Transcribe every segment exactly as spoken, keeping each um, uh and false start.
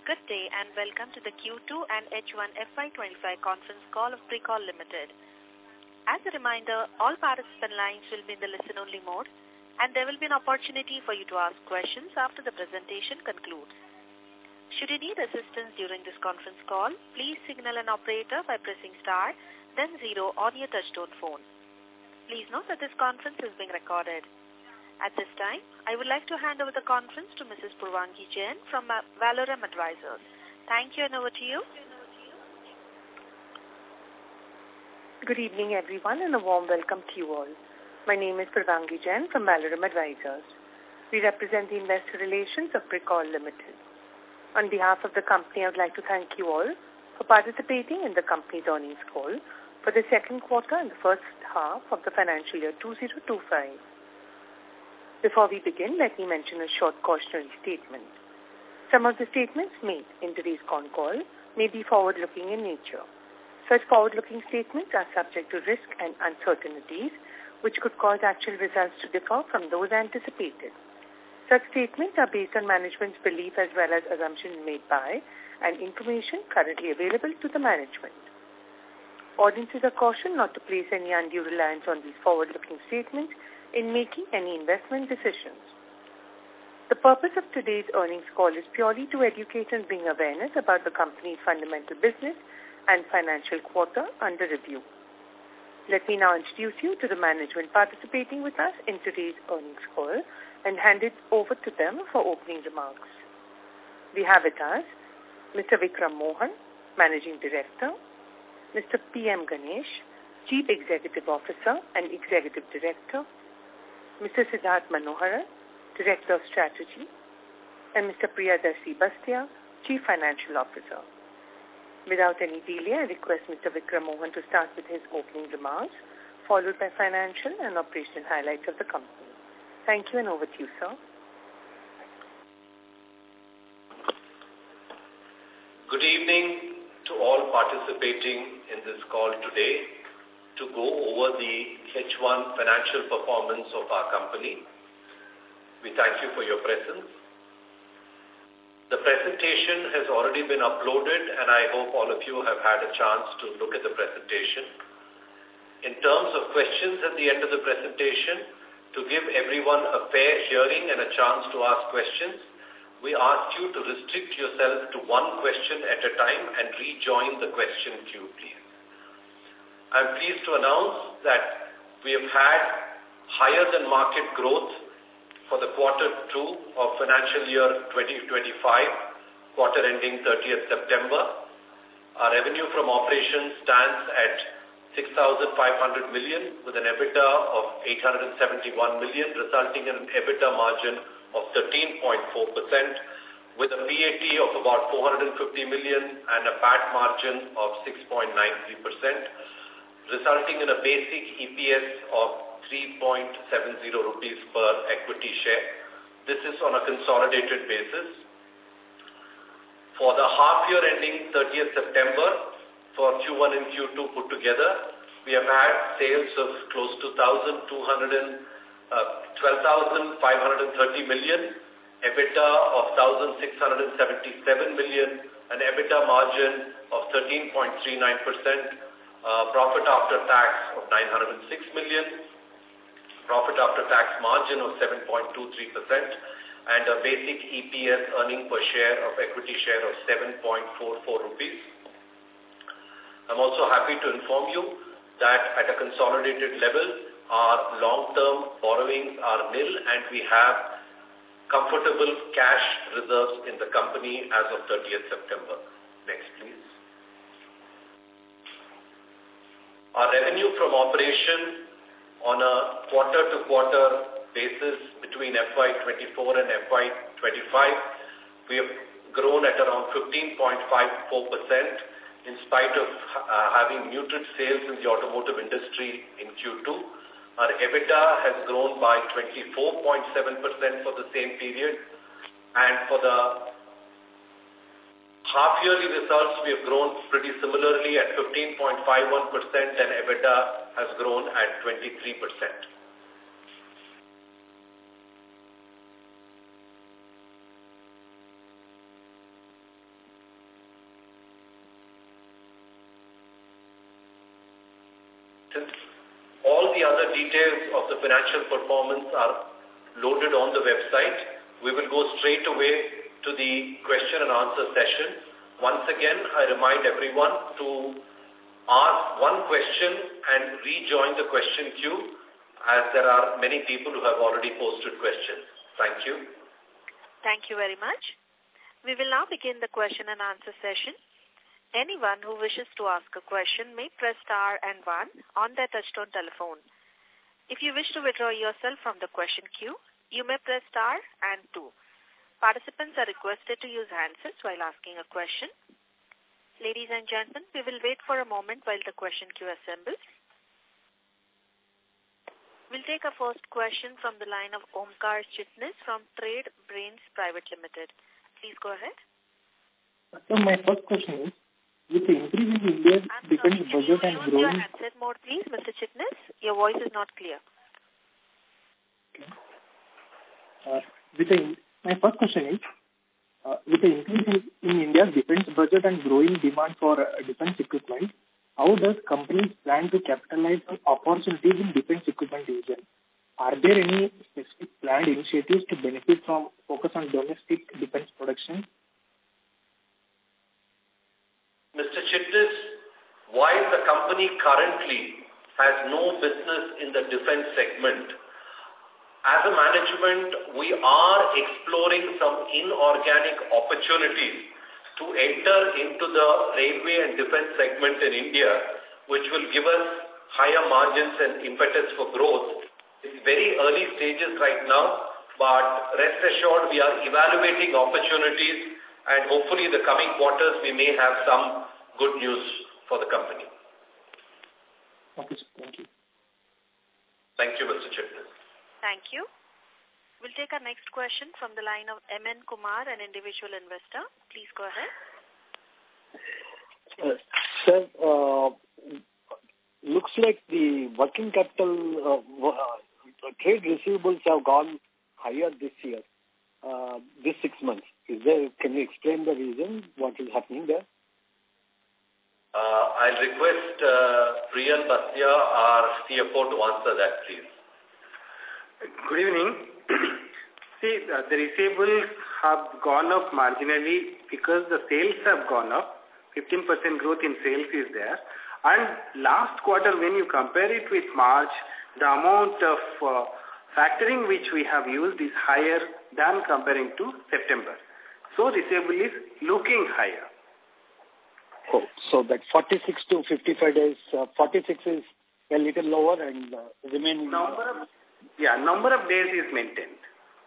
Good day and welcome to the Q two and H one F Y twenty-five conference call of Precall Limited. As a reminder, all participant lines will be in the listen-only mode and there will be an opportunity for you to ask questions after the presentation concludes. Should you need assistance during this conference call, please signal an operator by pressing star, then zero on your touchtone phone. Please note that this conference is being recorded. At this time, I would like to hand over the conference to Missus Purvangi Jain from Valorum Advisors. Thank you and over to you. Good evening everyone and a warm welcome to you all. My name is Purvangi Jain from Valorum Advisors. We represent the investor relations of Precall Limited. On behalf of the company, I would like to thank you all for participating in the company's earnings call for the second quarter and the first half of the financial year two thousand twenty-five. Before we begin, let me mention a short cautionary statement. Some of the statements made in today's con call may be forward-looking in nature. Such forward-looking statements are subject to risk and uncertainties which could cause actual results to differ from those anticipated. Such statements are based on management's belief as well as assumptions made by and information currently available to the management. Audiences are cautioned not to place any undue reliance on these forward-looking statements in making any investment decisions. The purpose of today's earnings call is purely to educate and bring awareness about the company's fundamental business and financial quarter under review. Let me now introduce you to the management participating with us in today's earnings call and hand it over to them for opening remarks. We have with us Mister Vikram Mohan, Managing Director, Mister P M Ganesh, Chief Executive Officer and Executive Director, Mister Siddharth Manoharan, Director of Strategy, and Mister Priyadarshi Bastia, Chief Financial Officer. Without any delay, I request Mister Vikram Mohan to start with his opening remarks, followed by financial and operational highlights of the company. Thank you and over to you, sir. Good evening to all participating in this call today to go over the H one financial performance of our company. We thank you for your presence. The presentation has already been uploaded and I hope all of you have had a chance to look at the presentation. In terms of questions at the end of the presentation, to give everyone a fair hearing and a chance to ask questions, we ask you to restrict yourself to one question at a time and rejoin the question queue, please. I'm pleased to announce that we have had higher than market growth for the quarter two of financial year twenty twenty-five, quarter ending thirtieth September. Our revenue from operations stands at six thousand five hundred million with an EBITDA of eight hundred seventy-one million, resulting in an EBITDA margin of thirteen point four percent with a P A T of about four hundred fifty million and a P A T margin of six point nine three percent. resulting in a basic E P S of three point seven zero rupees per equity share. This is on a consolidated basis. For the half year ending thirtieth September, for Q one and Q two put together, we have had sales of close to twelve thousand five hundred thirty million, EBITDA of one thousand six hundred seventy-seven million, an EBITDA margin of thirteen point three nine percent, Uh, profit after tax of nine hundred six million, profit after tax margin of seven point two three percent, and a basic E P S earning per share of equity share of seven point four four rupees. I'm also happy to inform you that at a consolidated level, our long-term borrowings are nil and we have comfortable cash reserves in the company as of thirtieth September. Next, please. Our revenue from operation on a quarter-to-quarter basis between F Y twenty-four and F Y twenty-five, we have grown at around fifteen point five four percent in spite of uh, having muted sales in the automotive industry in Q two. Our EBITDA has grown by twenty-four point seven percent for the same period, and for the half-yearly results, we have grown pretty similarly at fifteen point five one percent and EBITDA has grown at twenty-three percent. assistance. All the other details of the financial performance are loaded on the website. We will go straight away to the question and answer session. Once again, I remind everyone to ask one question and rejoin the question queue, as there are many people who have already posted questions. Thank you. Thank you very much. We will now begin the question and answer session. Anyone who wishes to ask a question may press star and one on their touchtone telephone. If you wish to withdraw yourself from the question queue, you may press star and two. Participants are requested to use handsets while asking a question. Ladies and gentlemen, we will wait for a moment while the question queue assembles. We'll take a first question from the line of Omkar Chitnis from Trade Brains Private Limited. Please go ahead. So my first question is, with the increase in India's defense budget and growing... Your handset mode, please, Mister Chitnis. Your voice is not clear. Okay. Uh, with the, my first question is, uh, with the increase in, in India's defense budget and growing demand for uh, defense equipment, how does companies plan to capitalize on opportunities in defense equipment division? Are there any specific planned initiatives to benefit from focus on domestic defense production? Mister Chitnis, while the company currently has no business in the defense segment, as a management, we are exploring some inorganic opportunities to enter into the railway and defense segment in India, which will give us higher margins and impetus for growth. It's very early stages right now, but rest assured we are evaluating opportunities, and hopefully in the coming quarters we may have some good news for the company. Okay, thank you. Thank you, Mister Chitnis. Thank you. We'll take our next question from the line of M N Kumar, an individual investor. Please go ahead. Uh, sir, uh, looks like the working capital, uh, uh, trade receivables have gone higher this year, uh, this six months. Is there? Can you explain the reason? What is happening there? Uh, I'll request uh, Priyan Bastia, our C F O, to answer that, please. Good evening. See, uh, the receivables have gone up marginally because the sales have gone up. fifteen percent growth in sales is there. And last quarter, when you compare it with March, the amount of uh, factoring which we have used is higher than comparing to September. So receivable is looking higher. Oh, so that forty-six to fifty-five days, uh, forty-six is a little lower and uh, remaining... Number of, yeah, number of days is maintained.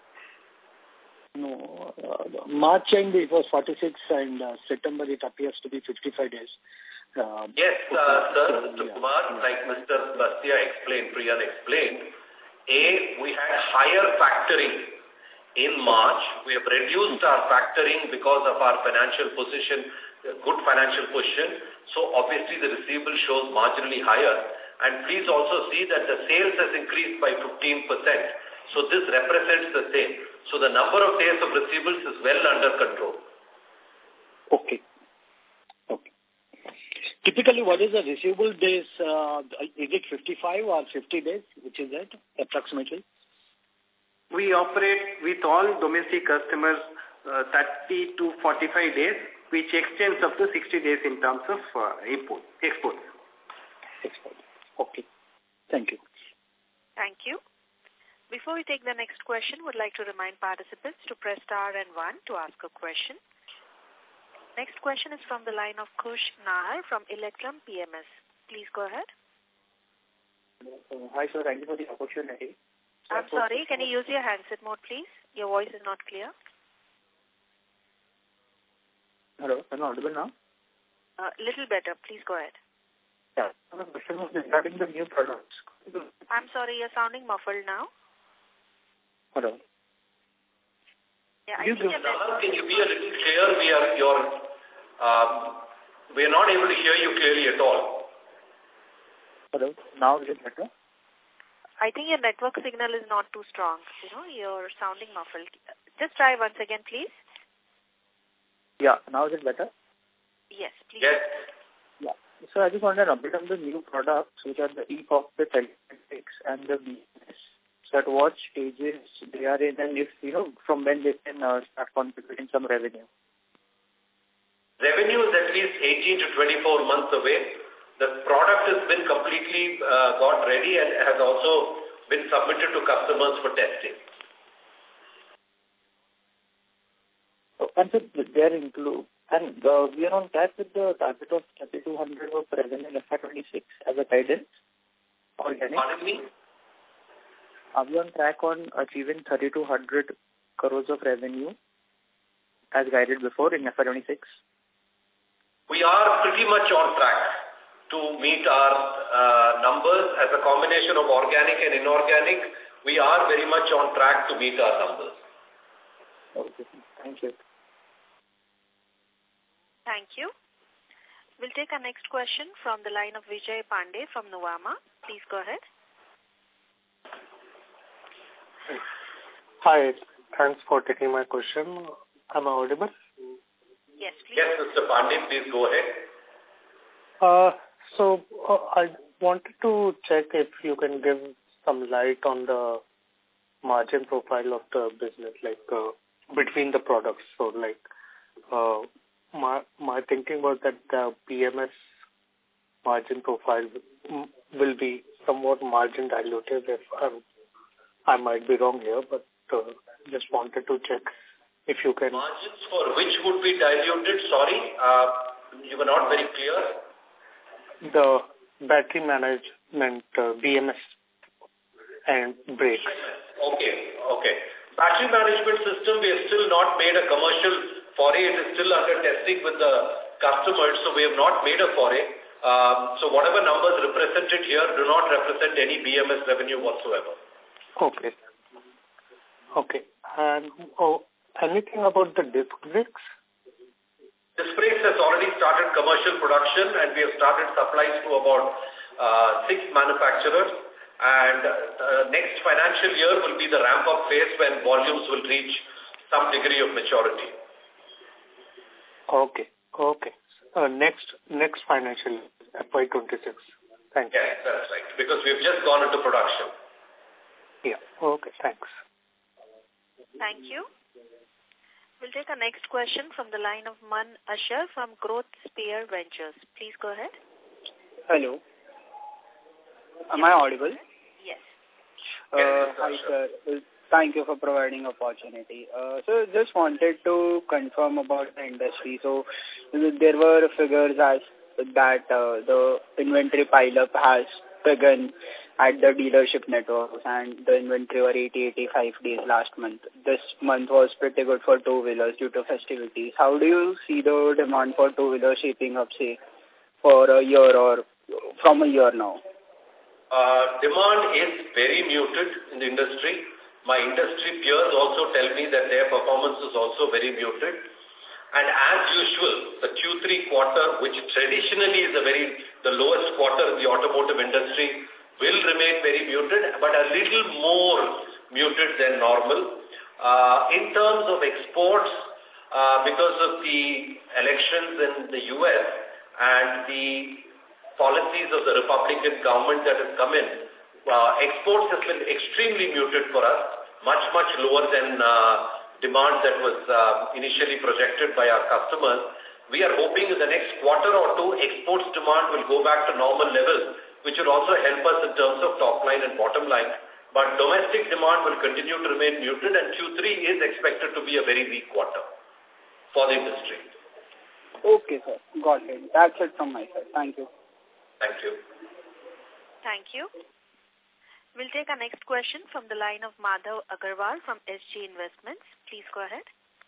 No, uh, March end it was forty-six and uh, September it appears to be fifty-five days. Uh, yes, uh, sir, Mister Yeah. Kumar, like Mister Bastia explained, Priyan explained, A, we had higher factoring in March. We have reduced our factoring because of our financial position, good financial position. So obviously the receivable shows marginally higher. And please also see that the sales has increased by fifteen percent. So this represents the same. So the number of days of receivables is well under control. Okay. Okay. Typically, what is the receivable days? Uh, is it fifty-five or fifty days? Which is that approximately? We operate with all domestic customers uh, thirty to forty-five days, which extends up to sixty days in terms of uh, import, export. Export. Okay. Thank you. Thank you. Before we take the next question, would like to remind participants to press star and one to ask a question. Next question is from the line of Kush Nahar from Electrum P M S. Please go ahead. Uh, hi, sir. Thank you for the opportunity. I'm sorry, can you use your handset mode, please? Your voice is not clear. Hello, am I audible now? A uh, little better. Please go ahead. Yeah, my question was regarding the new products. I'm sorry, you're sounding muffled now. Hello. Yeah, I you think give, Nahar, can you be a little clear? We are, your, um, we are not able to hear you clearly at all. Hello, now is it better? I think your network signal is not too strong. You know, you're sounding muffled. Just try once again, please. Yeah, now is it better? Yes, please. Yes. Yeah. So I just wanted an update on the new products, which are the e-cockpit telematics and the B M S. So at what stages they are in, and if, you know, from when they can uh, start contributing some revenue? Revenue is at least eighteen to twenty-four months away. The product has been completely uh, got ready and has also been submitted to customers for testing. Oh, and so they are include, and uh, we are on track with the target of thirty-two hundred of revenue in F Y twenty-six as a guidance? Organic? Pardon me? Are we on track on achieving thirty-two hundred crores of revenue as guided before in F Y twenty-six? We are pretty much on track to meet our uh, numbers as a combination of organic and inorganic. We are very much on track to meet our numbers. Okay, thank you. Thank you. We'll take our next question from the line of Vijay Pandey from Nuvama. Please go ahead. Hi, thanks for taking my question. Am I audible? Yes, please. Yes, Mister Pandey, please go ahead. Uh, so uh, I wanted to check if you can give some light on the margin profile of the business, like uh, between the products. So like uh, my, my thinking was that the P M S margin profile will be somewhat margin dilutive. If I'm, I might be wrong here, but uh, just wanted to check if you can. Margins for which would be diluted? Sorry, uh, you were not very clear. The battery management, uh, B M S and brakes. Okay, okay. Battery management system, we have still not made a commercial foray. It is still under testing with the customers, so we have not made a foray. Um, so whatever numbers represented here do not represent any B M S revenue whatsoever. Okay. Okay. And oh, anything about the disc brakes? Disc brakes has already started commercial production, and we have started supplies to about uh, six manufacturers. And uh, next financial year will be the ramp-up phase when volumes will reach some degree of maturity. Okay. Okay. Uh, next next financial year, F Y twenty-six. Thank you. Yes, that's right. Because we've just gone into production. Yeah. Okay. Thanks. Thank you. We'll take our next question from the line of Man Ashar from Growth Spear Ventures. Please go ahead. Hello. Am I audible? Yes. Uh, hi, sir. Thank you for providing opportunity. Uh, so just wanted to confirm about the industry. So there were figures as that uh, the inventory pile-up has begun at the dealership networks, and the inventory were eighty to eighty-five days last month. This month was pretty good for two-wheelers due to festivities. How do you see the demand for two-wheelers shaping up, say, for a year or from a year now? Uh, demand is very muted in the industry. My industry peers also tell me that their performance is also very muted. And as usual, the Q three quarter, which traditionally is a very the lowest quarter in the automotive industry, will remain very muted, but a little more muted than normal. Uh, in terms of exports, uh, because of the elections in the U S and the policies of the Republican government that has come in, uh, exports has been extremely muted for us, much, much lower than uh, demand that was uh, initially projected by our customers. We are hoping in the next quarter or two, exports demand will go back to normal levels, which will also help us in terms of top line and bottom line. But domestic demand will continue to remain muted, and Q three is expected to be a very weak quarter for the industry. Okay, sir. Got it. That's it from my side. Thank you. Thank you. Thank you. We'll take our next question from the line of Madhav Agarwal from S G Investments. Please go ahead.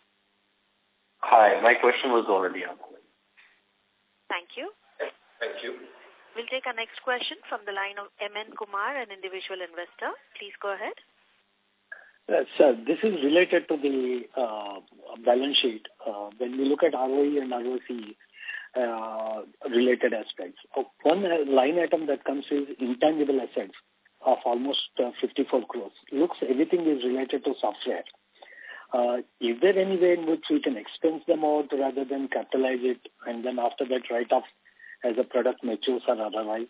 Hi, my question was already answered. Thank you. Thank you. We'll take our next question from the line of M N Kumar, an individual investor. Please go ahead. Uh, sir, this is related to the uh, balance sheet. Uh, when we look at R O E and R O C uh, related aspects, uh, one line item that comes is intangible assets of almost uh, fifty-four crores. Looks everything is related to software. Uh, is there any way in which we can expense them out rather than capitalize it and then after that write off as the product matures or otherwise?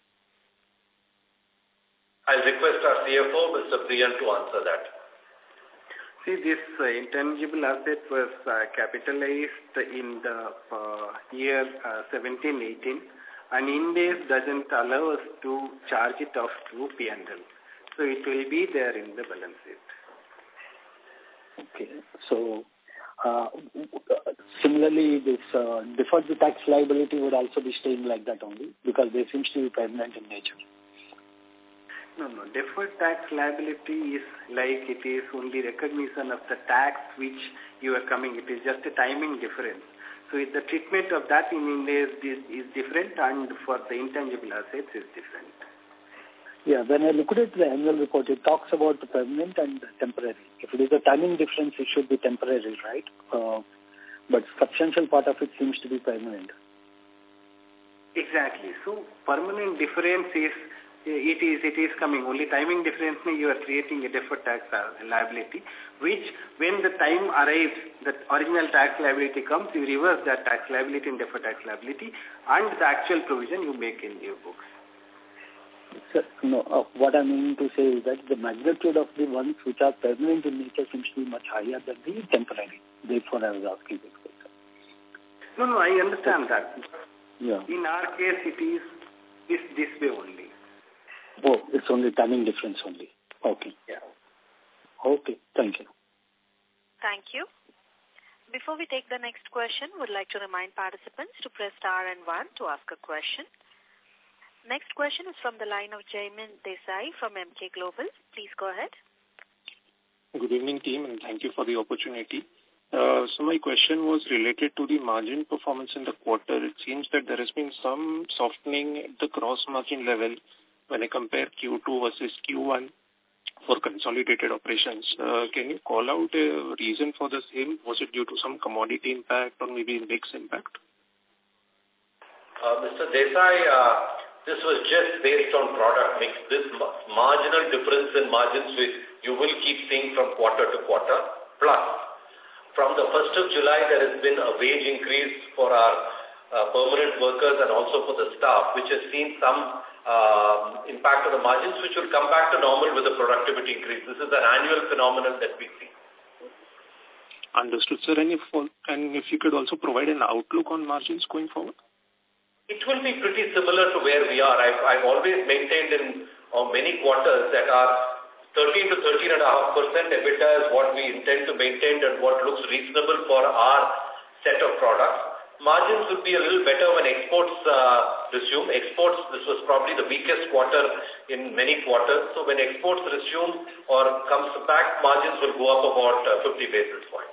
I'll request our C F O, Mister Priyan, to answer that. See, this uh, intangible asset was uh, capitalized in the uh, year uh, seventeen eighteen, and Ind AS doesn't allow us to charge it off to P and L. So it will be there in the balance sheet. Okay. So, uh, similarly, this uh, deferred tax liability would also be staying like that only, because they seems to be permanent in nature. No, no. Deferred tax liability is like it is only recognition of the tax which you are coming. It is just a timing difference. So the treatment of that in India is, is different, and for the intangible assets is different. Yeah, when I look at the annual report, it talks about the permanent and temporary. If it is a timing difference, it should be temporary, right? Uh, but substantial part of it seems to be permanent. Exactly. So permanent difference is It is it is coming. Only timing difference, you are creating a deferred tax liability, which when the time arrives, the original tax liability comes, you reverse that tax liability in deferred tax liability, and the actual provision you make in your books. Sir, no, uh, what I mean to say is that the magnitude of the ones which are permanent in nature seems to be much higher than the temporary. Therefore, I was asking this question. No, no, I understand that. Yeah. In our case, it is this, this way only. Oh, it's only timing difference only. Okay. Yeah. Okay. Thank you. Thank you. Before we take the next question, we'd like to remind participants to press star and one to ask a question. Next question is from the line of Jaimin Desai from M K Global. Please go ahead. Good evening, team, and thank you for the opportunity. Uh, so my question was related to the margin performance in the quarter. It seems that there has been some softening at the gross margin level when I compare Q two versus Q one for consolidated operations. Uh, can you call out a reason for the same? Was it due to some commodity impact or maybe mix impact? Uh, Mister Desai, uh, this was just based on product mix. This marginal difference in margins which you will keep seeing from quarter to quarter. Plus, from the first of July, there has been a wage increase for our uh, permanent workers and also for the staff, which has seen some uh, impact on the margins, which will come back to normal with the productivity increase. This is an annual phenomenon that we see. Understood, sir. And if, and if you could also provide an outlook on margins going forward? It will be pretty similar to where we are. I've, I've always maintained in uh, many quarters that our thirteen to thirteen point five percent EBITDA is what we intend to maintain and what looks reasonable for our set of products. Margins will be a little better when exports uh, resume. Exports, this was probably the weakest quarter in many quarters. So when exports resume or comes back, margins will go up about uh, fifty basis points.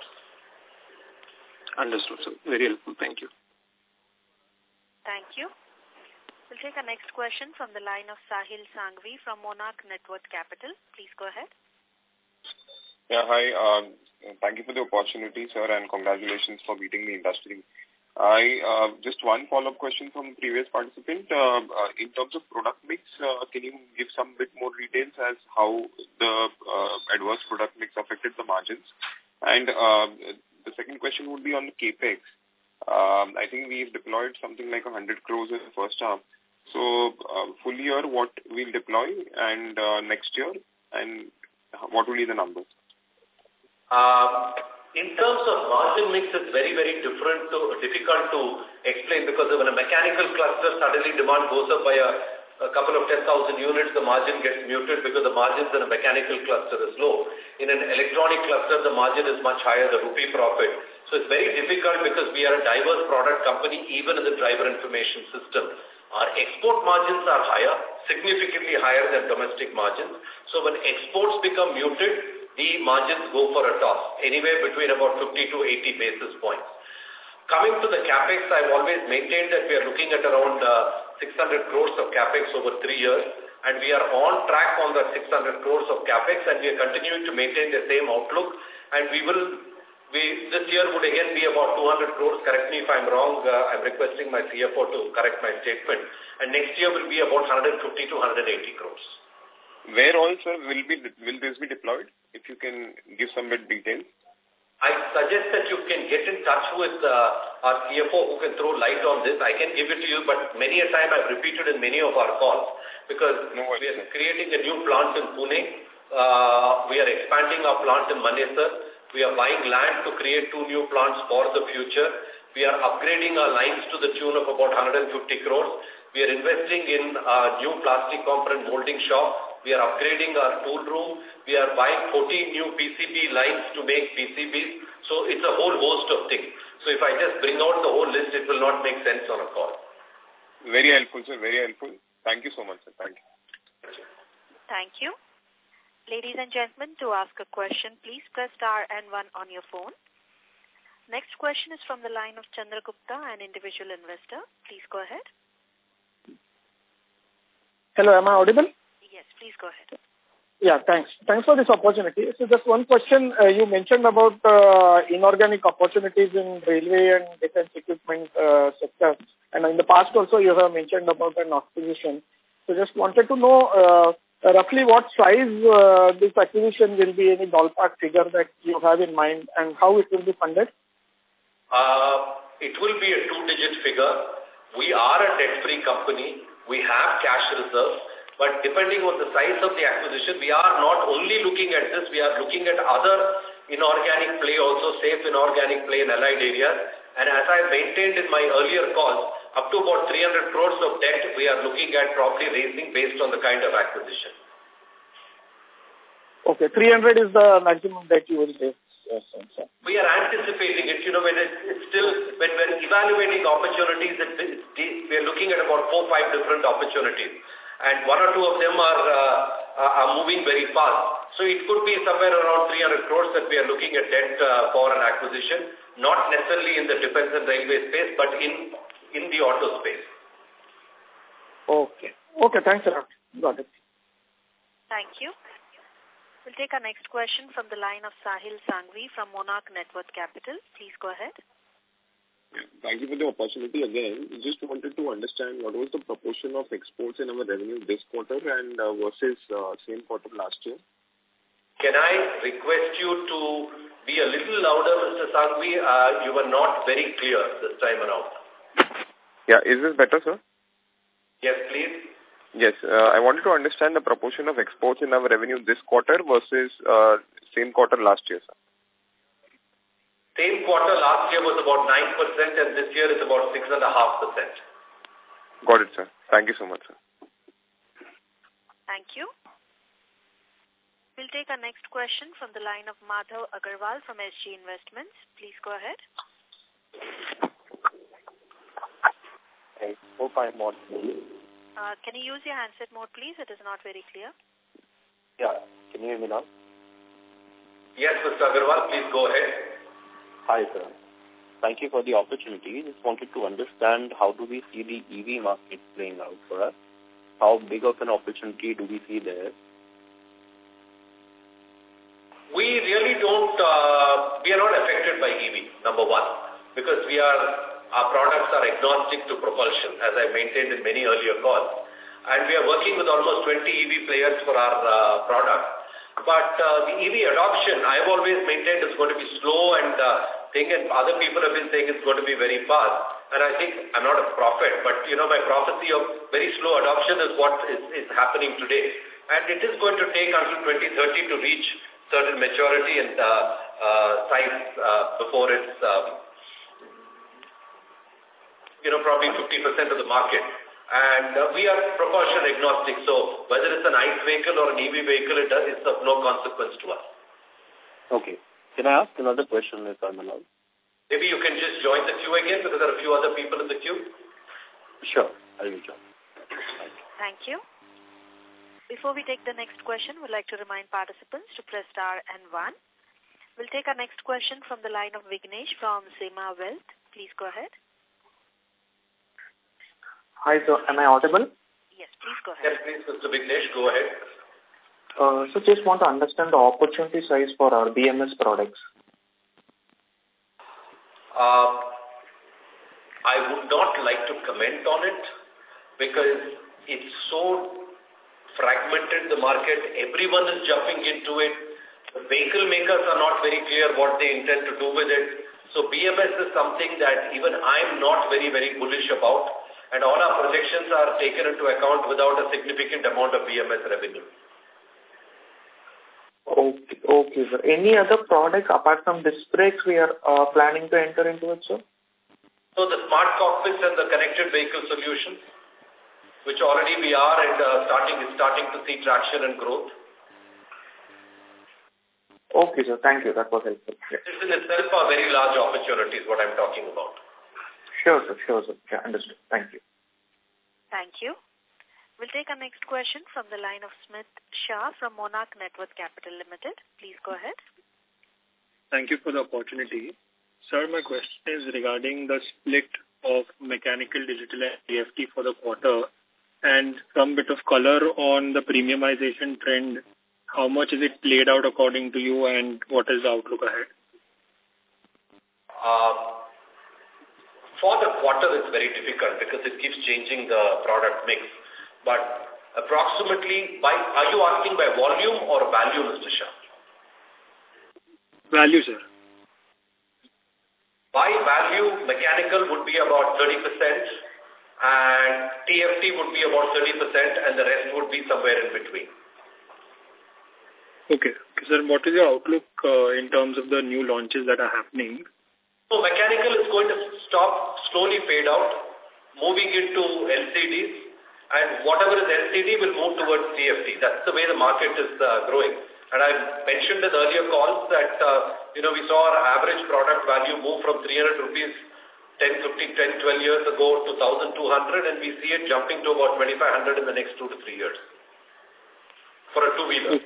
Understood, sir. Very helpful. Thank you. Thank you. We'll take our next question from the line of Sahil Sanghvi from Monarch Network Capital. Please go ahead. Yeah, hi. Um, thank you for the opportunity, sir, and congratulations for beating the industry. I uh, just one follow-up question from the previous participant. Uh, uh, in terms of product mix, uh, can you give some bit more details as how the uh, adverse product mix affected the margins? And uh, the second question would be on the CAPEX. Um, I think we've deployed something like one hundred crores in the first half. So, uh, full year, what we'll deploy, and uh, next year, and what will be the numbers? Um, in terms of margin mix, it's very, very different to, difficult to explain, because when a mechanical cluster suddenly demand goes up by a, a couple of ten thousand units, the margin gets muted because the margins in a mechanical cluster is low. In an electronic cluster, the margin is much higher, the rupee profit. So it's very difficult because we are a diverse product company, even in the driver information system. Our export margins are higher, significantly higher than domestic margins. So when exports become muted, the margins go for a toss, anywhere between about fifty to eighty basis points. Coming to the CAPEX, I've always maintained that we are looking at around uh, six hundred crores of CAPEX over three years, and we are on track on the six hundred crores of CAPEX, and we are continuing to maintain the same outlook, and we will We, this year would again be about two hundred crores. Correct me if I'm wrong. Uh, I'm requesting my C F O to correct my statement. And next year will be about one hundred fifty to one hundred eighty crores. Where all, sir, will, be, will this be deployed? If you can give some bit details. I suggest that you can get in touch with uh, our C F O who can throw light on this. I can give it to you, but many a time I've repeated in many of our calls because no we are creating a new plant in Pune. Uh, we are expanding our plant in Manesar. We are buying land to create two new plants for the future. We are upgrading our lines to the tune of about one hundred fifty crores. We are investing in a new plastic component molding shop. We are upgrading our tool room. We are buying fourteen new P C B lines to make P C Bs. So it's a whole host of things. So if I just bring out the whole list, it will not make sense on a call. Very helpful, sir. Very helpful. Thank you so much, sir. Thank you. Thank you. Ladies and gentlemen, to ask a question, please press star and one on your phone. Next question is from the line of Chandragupta, an individual investor. Please go ahead. Hello, am I audible? Yes, please go ahead. Yeah, thanks. Thanks for this opportunity. So just one question. Uh, you mentioned about uh, inorganic opportunities in railway and defense equipment uh, sector. And in the past also you have mentioned about an acquisition. So just wanted to know uh, roughly what size uh, this acquisition will be, any ballpark figure that you have in mind, and how it will be funded? Uh, it will be a two-digit figure. We are a debt-free company. We have cash reserves. But depending on the size of the acquisition, we are not only looking at this, we are looking at other inorganic play also, safe inorganic play in allied areas. And as I maintained in my earlier calls, up to about three hundred crores of debt we are looking at probably raising based on the kind of acquisition. Okay, three hundred is the maximum debt you will raise. Yes, sir. We are anticipating it, you know, when it, it's still, when we're evaluating opportunities, it, it, we're looking at about four, five different opportunities. And one or two of them are uh, are moving very fast. So it could be somewhere around three hundred crores that we are looking at debt uh, for an acquisition, not necessarily in the defense and railway space, but in, in the auto space. Okay. Okay, thanks a lot. Got it. Thank you. We'll take our next question from the line of Sahil Sangvi from Monarch Network Capital. Please go ahead. Thank you for the opportunity again. Just wanted to understand what was the proportion of exports in our revenue this quarter and uh, versus uh, same quarter last year. Can I request you to be a little louder, Mister Sangvi? Uh, you were not very clear this time around. Yeah, is this better, sir? Yes, please. Yes, uh, I wanted to understand the proportion of exports in our revenue this quarter versus uh, same quarter last year, sir. Same quarter last year was about nine percent and this year is about six point five percent. Got it, sir. Thank you so much, sir. Thank you. We'll take our next question from the line of Madhav Agarwal from S G Investments. Please go ahead. I hope I'm not clear. Uh, can you use your handset mode, please? It is not very clear. Yeah. Can you hear me now? Yes, Mister Agarwal, please go ahead. Hi, sir. Thank you for the opportunity. Just wanted to understand how do we see the E V market playing out for us? How big of an opportunity do we see there? We really don't, uh, we are not affected by E V, number one, because we are, our products are agnostic to propulsion, as I maintained in many earlier calls. And we are working with almost twenty E V players for our uh, product. But uh, the E V adoption, I've always maintained is going to be slow and uh, thing, and other people have been saying it's going to be very fast. And I think I'm not a prophet, but, you know, my prophecy of very slow adoption is what is, is happening today. And it is going to take until twenty thirty to reach certain maturity and uh, uh, size uh, before it's, um, you know, probably fifty percent of the market. And uh, we are propulsion agnostic, so whether it's an ICE vehicle or an E V vehicle, it does, it's of no consequence to us. Okay. Can I ask another question if I'm allowed? Maybe you can just join the queue again because there are a few other people in the queue. Sure, I will join. Thank you. Before we take the next question, we'd like to remind participants to press star and one. We'll take our next question from the line of Vignesh from Sema Wealth. Please go ahead. Hi, sir. Am I audible? Yes, please go ahead. Yes, please, Mister Vignesh, go ahead. Uh, so just want to understand the opportunity size for our B M S products. Uh, I would not like to comment on it because it's so fragmented, the market. Everyone is jumping into it. The vehicle makers are not very clear what they intend to do with it. So B M S is something that even I'm not very, very bullish about. And all our projections are taken into account without a significant amount of B M S revenue. Okay, okay, sir. Any other products apart from disc brakes we are uh, planning to enter into it, sir? So the smart cockpits and the connected vehicle solutions, which already we are and uh, starting starting to see traction and growth. Okay, sir. Thank you. That was helpful. Yeah. This in itself are very large opportunities, what I'm talking about. Sure, sir. Sure, sir. Yeah, understood. Thank you. Thank you. We'll take our next question from the line of Smith Shah from Monarch Network Capital Limited. Please go ahead. Thank you for the opportunity. Sir, my question is regarding the split of mechanical, digital and T F T for the quarter and some bit of color on the premiumization trend. How much is it played out according to you and what is the outlook ahead? Uh, for the quarter, it's very difficult because it keeps changing the product mix. But approximately, by are you asking by volume or value, Mister Shah? Value, sir. By value, mechanical would be about thirty percent and T F T would be about thirty percent and the rest would be somewhere in between. Okay. okay. Sir, what is your outlook uh, in terms of the new launches that are happening? So mechanical is going to stop, slowly fade out, moving into L C Ds, and whatever is L C D will move towards T F T. That's the way the market is uh, growing. And I mentioned in earlier calls that, uh, you know, we saw our average product value move from three hundred rupees ten, fifteen, ten, twelve years ago to one thousand two hundred, and we see it jumping to about twenty-five hundred in the next two to three years for a two-wheeler.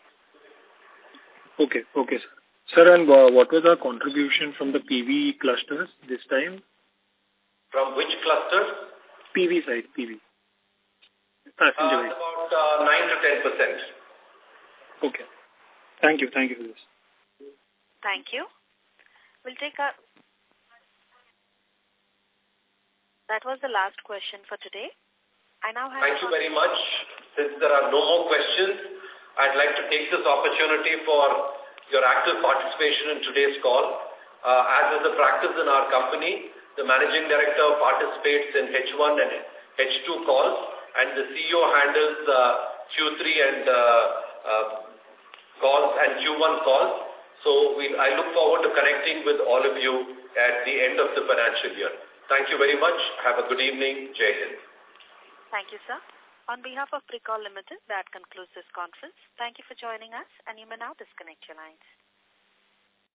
Okay, okay, sir. Sir, and uh, what was our contribution from the P V clusters this time? From which clusters? P V side, P V. Passenger uh, about uh, nine to ten percent. Okay. Thank you. Thank you for this. Thank you. We'll take a... That was the last question for today. I now have... Thank you very much. Since there are no more questions, I'd like to take this opportunity for your active participation in today's call. Uh, as is the practice in our company, the Managing Director participates in H one and H two calls, and the C E O handles uh, Q three and uh, uh, calls and Q one calls. So we, I look forward to connecting with all of you at the end of the financial year. Thank you very much. Have a good evening. Jai Hind. Thank you, sir. On behalf of Pricol Limited, that concludes this conference. Thank you for joining us, and you may now disconnect your lines.